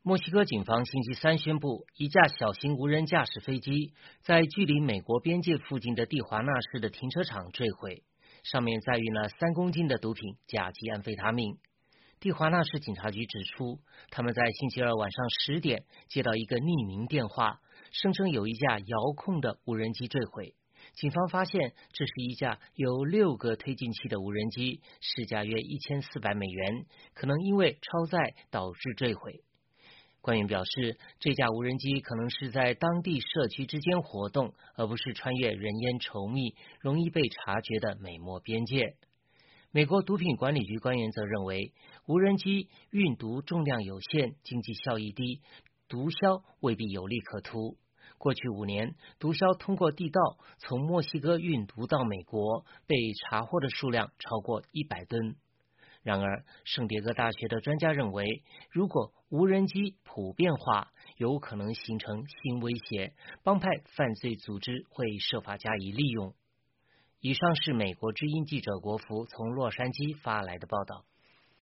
墨西哥警方星期三宣布，一架小型无人驾驶飞机在距离美国边界附近的蒂华纳市的停车场坠毁，上面载运了3公斤的毒品甲基安非他命。蒂华纳市警察局指出，他们在星期二晚上10点接到一个匿名电话，声称有一架遥控的无人机坠毁。警方发现这是一架有6个推进器的无人机，市价约$1400，可能因为超载导致坠毁。官员表示，这架无人机可能是在当地社区之间活动，而不是穿越人烟稠密、容易被察觉的美墨边界。美国毒品管理局官员则认为，无人机运毒重量有限，经济效益低，毒枭未必有利可图。过去5年，毒枭通过地道从墨西哥运毒到美国，被查获的数量超过100吨。然而，圣迭戈大学的专家认为，如果无人机普遍化，有可能形成新威胁，帮派犯罪组织会设法加以利用。以上是美国之音记者国福从洛杉矶发来的报道。